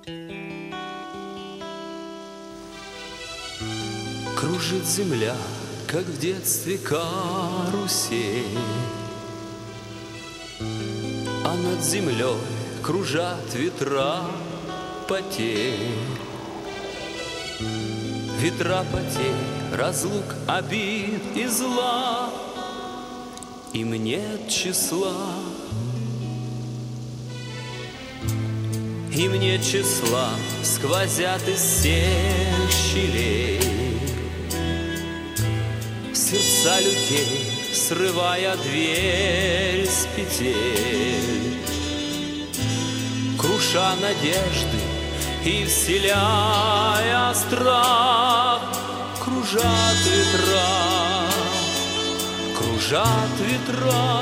Кружит земля, как в детстве карусель, а над землей кружат ветра потерь. Ветра потерь, разлук, обид и зла, им нет числа. Им нет числа, сквозят из всех щелей сердца людей, срывая дверь с петель, круша надежды и вселяя страх. Кружат ветра, кружат ветра.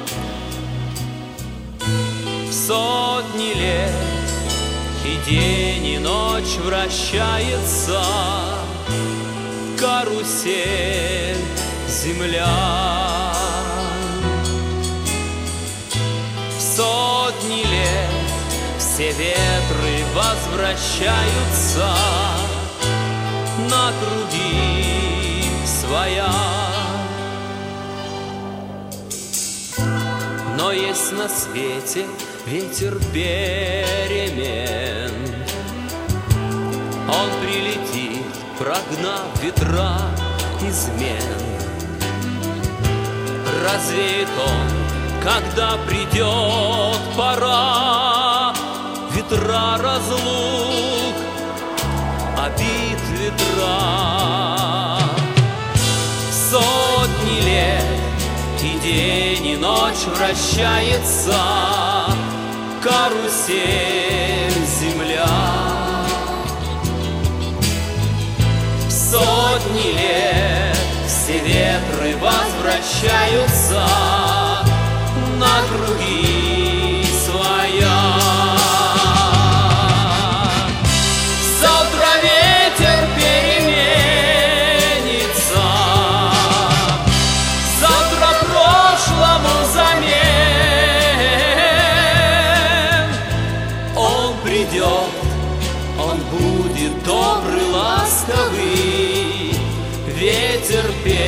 Сотни лет и день, и ночь вращается карусель земля. Сотни лет все ветры возвращаются на круги своя. Но есть на свете ветер перемен, он прилетит, прогнав ветра измен. Развеет он, когда придет пора, ветра разлук, обид ветра. Сотни лет и день, и ночь вращается карусель земля. Сотни лет все ветры возвращаются на круги своя. Завтра ветер переменится, завтра прошлому замен. Он придет, он будет добрый, ласковый, ветер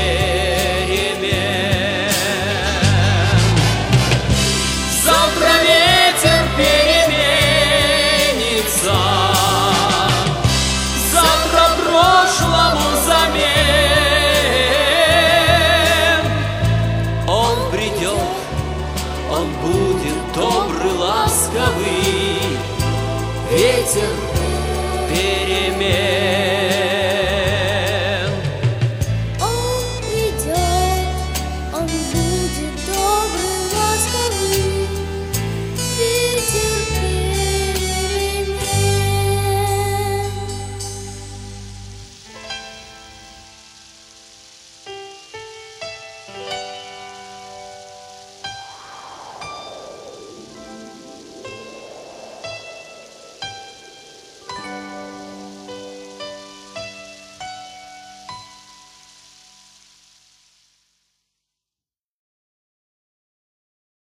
перемен. Завтра ветер переменится, завтра прошлому замен. Он придет, он будет добрый, ласковый, ветер перемен.